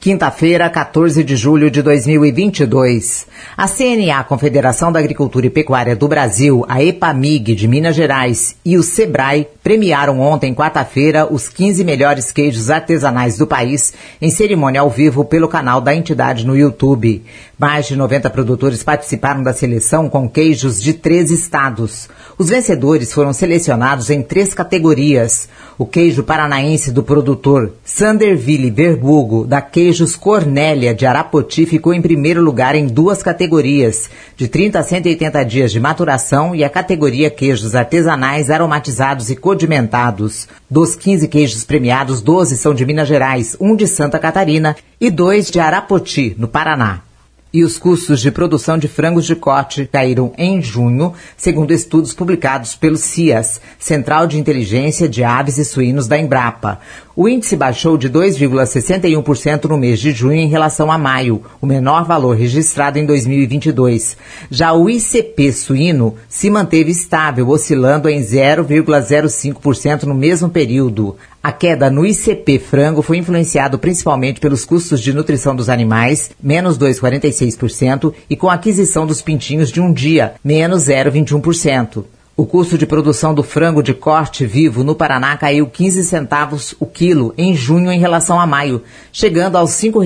Quinta-feira, 14 de julho de 2022. A CNA, Confederação da Agricultura e Pecuária do Brasil, a EPAMIG de Minas Gerais e o SEBRAE premiaram ontem, quarta-feira, os 15 melhores queijos artesanais do país em cerimônia ao vivo pelo canal da entidade no YouTube. Mais de 90 produtores participaram da seleção com queijos de 13 estados. Os vencedores foram selecionados em 3 categorias. O queijo paranaense do produtor Sanderville Verbugo, da Queijos Cornélia de Arapoti, ficou em primeiro lugar em 2 categorias, de 30 a 180 dias de maturação, e a categoria Queijos Artesanais Aromatizados e Condimentados. Dos 15 queijos premiados, 12 são de Minas Gerais, 1 de Santa Catarina e 2 de Arapoti, no Paraná. E os custos de produção de frangos de corte caíram em junho, segundo estudos publicados pelo CIAS, Central de Inteligência de Aves e Suínos da Embrapa. O índice baixou de 2,61% no mês de junho em relação a maio, o menor valor registrado em 2022. Já o ICP suíno se manteve estável, oscilando em 0,05% no mesmo período. A queda no ICP frango foi influenciado principalmente pelos custos de nutrição dos animais, menos 2,46%, e com a aquisição dos pintinhos de um dia, menos 0,21%. O custo de produção do frango de corte vivo no Paraná caiu 15 centavos o quilo em junho em relação a maio, chegando aos R$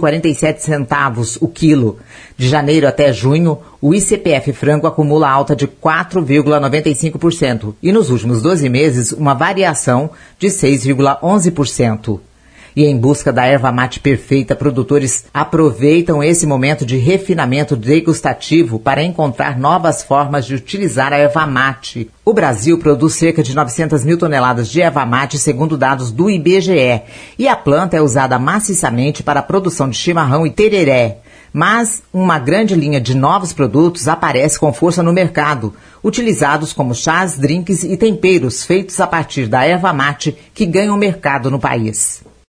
5,47 o quilo. De janeiro até junho, o ICPF frango acumula alta de 4,95% e nos últimos 12 meses uma variação de 6,11%. E em busca da erva mate perfeita, produtores aproveitam esse momento de refinamento degustativo para encontrar novas formas de utilizar a erva mate. O Brasil produz cerca de 900 mil toneladas de erva mate, segundo dados do IBGE, e a planta é usada maciçamente para a produção de chimarrão e tereré. Mas uma grande linha de novos produtos aparece com força no mercado, utilizados como chás, drinks e temperos feitos a partir da erva mate que ganham mercado no país.